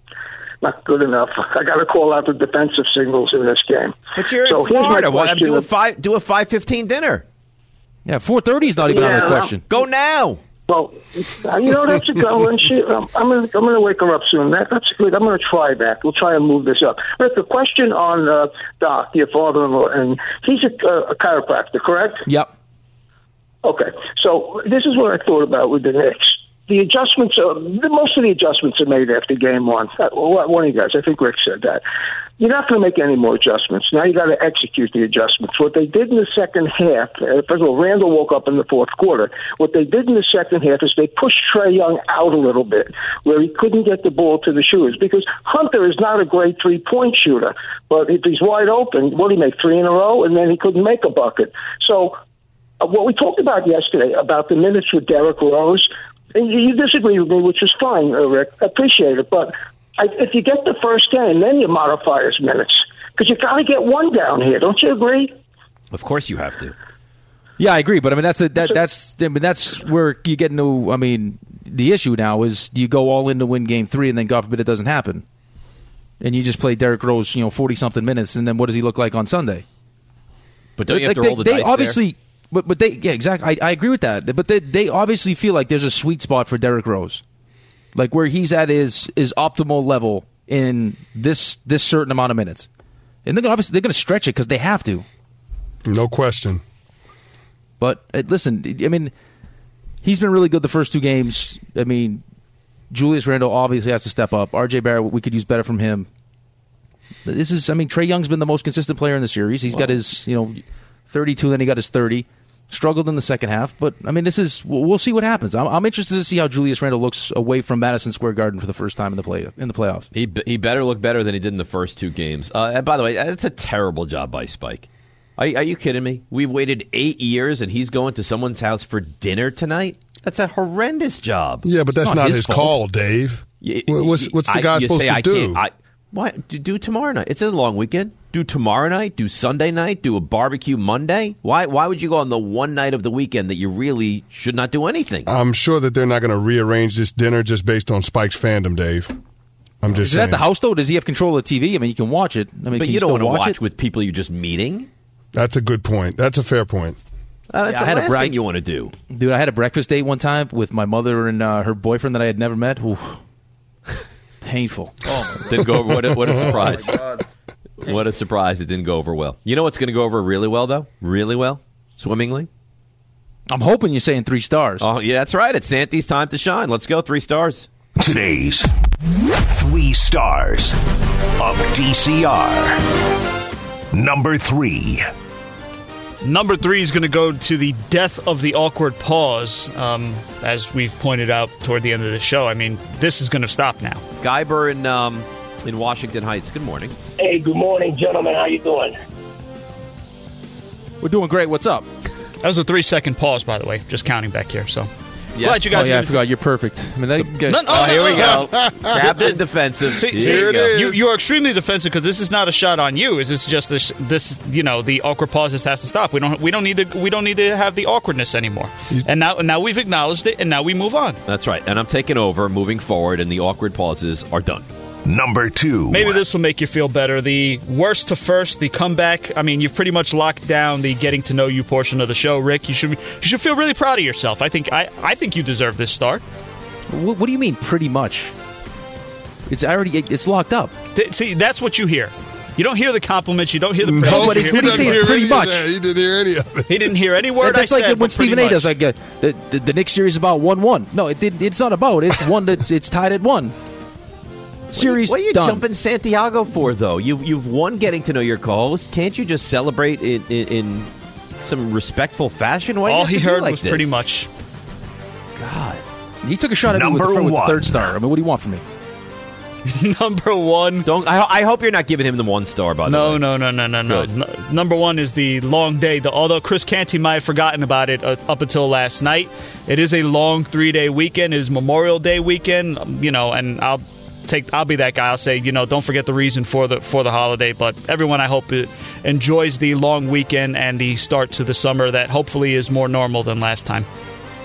Not good enough. I got to call out the defensive signals in this game. But you're so in Florida. Well, do a of, five do a five fifteen dinner. Yeah, four thirty is not even yeah, out of the question. Go now. Well, you know, that's a go. And she, I'm, I'm going I'm to wake her up soon. That, that's good. I'm going to try that. We'll try and move this up. Rick, the question on uh, Doc, your father-in-law, and he's a, uh, a chiropractor, correct? Yep. Okay. So this is what I thought about with the Knicks. The adjustments, are, the, most of the adjustments are made after game one. Uh, one of you guys, I think Rick said that. You're not going to make any more adjustments. Now you got to execute the adjustments. What they did in the second half, uh, first of all, Randall woke up in the fourth quarter. What they did in the second half is they pushed Trae Young out a little bit, where he couldn't get the ball to the shooters, because Hunter is not a great three-point shooter. But if he's wide open, what did he make, three in a row? And then he couldn't make a bucket. So uh, what we talked about yesterday, about the minutes with Derrick Rose, and you disagree with me, which is fine, uh, Rick. I appreciate it. But I, if you get the first game, then you modify his minutes. Because you got to get one down here. Don't you agree? Of course you have to. Yeah, I agree. But, I mean, that's a, that, that's I mean, that's where you get into, I mean, the issue now is do you go all in to win game three and then, God forbid, it doesn't happen? And you just play Derrick Rose, you know, forty-something minutes, and then what does he look like on Sunday? But don't you like, have to roll they, the they dice obviously, there? But but they yeah exactly I, I agree with that. But they they obviously feel like there's a sweet spot for Derrick Rose, like where he's at is is optimal level in this this certain amount of minutes, and they're gonna, obviously they're going to stretch it because they have to. No question. But uh, listen, I mean, he's been really good the first two games. I mean, Julius Randle obviously has to step up. R J Barrett, we could use better from him. This is I mean, Trae Young's been the most consistent player in the series. He's wow. got his you know thirty-two, then he got his thirty. Struggled in the second half, but I mean, this is we'll see what happens. I'm, I'm interested to see how Julius Randle looks away from Madison Square Garden for the first time in the play in the playoffs. He he better look better than he did in the first two games. Uh, and by the way, that's a terrible job by Spike. Are, are you kidding me? We've waited eight years, and he's going to someone's house for dinner tonight. That's a horrendous job. Yeah, but that's not, not his, his fault. call, Dave. You, what's what's the I, guy supposed say, to I do? I, why do, do tomorrow night? It's a long weekend. Do tomorrow night, do Sunday night, do a barbecue Monday. Why Why would you go on the one night of the weekend that you really should not do anything? I'm sure that they're not going to rearrange this dinner just based on Spike's fandom, Dave. I'm just Is saying. it at the house, though? Does he have control of the T V? I mean, you can watch it. I mean, but can you don't want to watch, watch it with people you're just meeting. That's a good point. That's a fair point. Uh, that's yeah, the I had last a bra- thing you want to do. Dude, I had a breakfast date one time with my mother and uh, her boyfriend that I had never met. Oof. Painful. Oh, didn't go over. What a, what a surprise. Oh, what a surprise. It didn't go over well. You know what's going to go over really well, though? Really well? Swimmingly? I'm hoping you're saying three stars. Oh, yeah, that's right. It's Santy's time to shine. Let's go. Three stars. Today's three stars of D C R. Number three. Number three is going to go to the death of the awkward pause, um, as we've pointed out toward the end of the show. I mean, this is going to stop now. Guyber in um, in Washington Heights. Good morning. Hey, good morning, gentlemen. How you doing? We're doing great. What's up? That was a three-second pause, by the way. Just counting back here, so... Yeah. Glad you guys oh, yeah, I did forgot. You're perfect. I mean, that, no, no, oh, here we go. no. Captain defensive. See, here see, you, go. you, you are extremely defensive because this is not a shot on you. Is this just this? This you know the awkward pauses has to stop. We don't. We don't need to. We don't need to have the awkwardness anymore. And now, now we've acknowledged it, and now we move on. That's right. And I'm taking over, moving forward, and the awkward pauses are done. Number two. Maybe this will make you feel better. The worst to first, the comeback. I mean, you've pretty much locked down the getting to know you portion of the show, Rick. You should you should feel really proud of yourself. I think I, I think you deserve this star. What, what do you mean, pretty much? It's already it's locked up. Th- see, that's what you hear. You don't hear the compliments. You don't hear the praise. No, but he, what he saying? Pretty much. He didn't hear any of it. He didn't hear any word That's I like said. when Stephen A. does like uh, the, the the Knicks series about one one. No, it, it, it's not about. It's one that's it's tied at one. Series What are you done. jumping Santiago for, though? You've you've won getting to know your co-host. Can't you just celebrate in, in, in some respectful fashion? Why All do you he have to heard be like was this? pretty much. God, he took a shot at Number me with the, with the one. third star. I mean, what do you want from me? Number one. Don't. I, I hope you're not giving him the one star. By the No, way, no, no, no, no, no. Good. N- Number one is the long day. The, although Chris Canty might have forgotten about it uh, up until last night, it is a long three-day weekend. It is Memorial Day weekend. um, You know, and I'll take. I'll be that guy. I'll say, you know, don't forget the reason for the for the holiday. But everyone, I hope, it enjoys the long weekend and the start to the summer that hopefully is more normal than last time.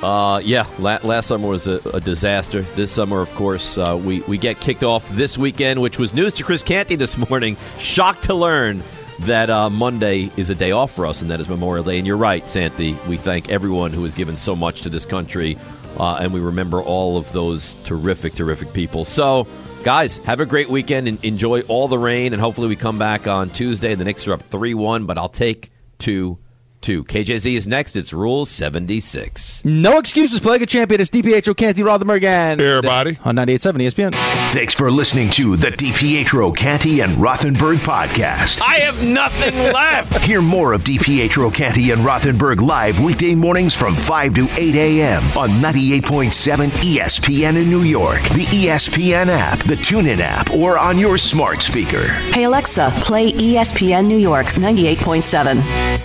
Uh, yeah, la- last summer was a, a disaster. This summer, of course, uh, we, we get kicked off this weekend, which was news to Chris Canty this morning. Shocked to learn that uh, Monday is a day off for us, and that is Memorial Day. And you're right, Santi. We thank everyone who has given so much to this country, uh, and we remember all of those terrific, terrific people. So, guys, have a great weekend and enjoy all the rain, and hopefully we come back on Tuesday. The Knicks are up three one, but I'll take two two. K J Z is next. It's Rule seventy-six. No excuses. Play like a champion. It's DiPietro, Canty, Rothenberg, and everybody on ninety-eight point seven E S P N. Thanks for listening to the DiPietro, Canty, and Rothenberg podcast. I have nothing left. Hear more of DiPietro, Canty, and Rothenberg live weekday mornings from five to eight a.m. on ninety-eight point seven E S P N in New York, the E S P N app, the TuneIn app, or on your smart speaker. Hey, Alexa, play E S P N New York ninety-eight point seven.